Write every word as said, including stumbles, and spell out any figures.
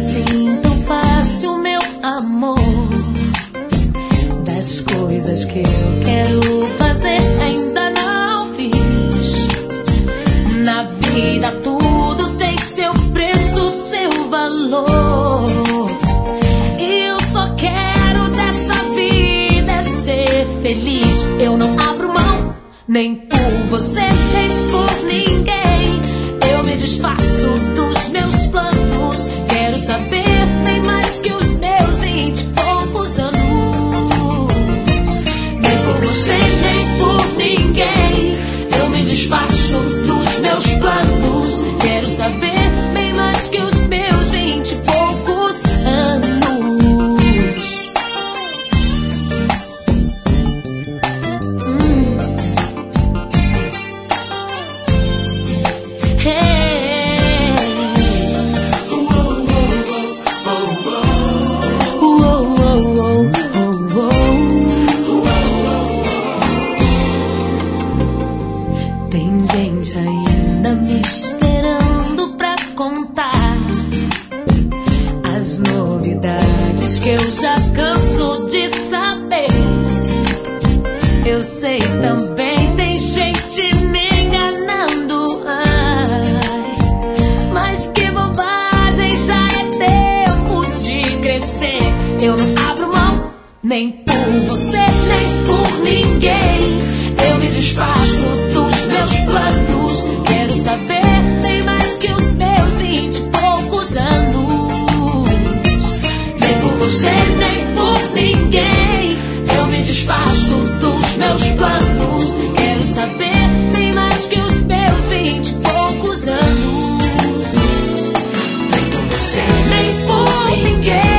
assim tão fácil, meu amor. Das coisas que eu quero fazer ainda não fiz. Na vida tudo tem seu preço, seu valor. E eu só quero dessa vida ser feliz. Eu não abro mão, nem por você, nem por ninguém. Eu me desfaço dos meus planos. Quero saber bem mais que os meus vinte e poucos anos. Nem por você, nem por ninguém. Eu me desfaço dos meus planos. Quero saber bem mais que os meus vinte e poucos anos. hum. Hey. Uou, uou, uou, uou. Tem gente ainda me esperando pra contar as novidades que eu já canso de saber. Eu sei também tem gente me enganando. Ai, mas que bobagem, já é tempo de crescer. Eu não abro mão, nem por você, nem por ninguém. Eu me desfaço dos meus planos. Quero saber bem mais que os meus vinte e poucos anos. Nem por você, nem por ninguém. Eu me desfaço dos meus planos. Quero saber bem mais que os meus vinte e poucos anos. Nem por você, nem por ninguém.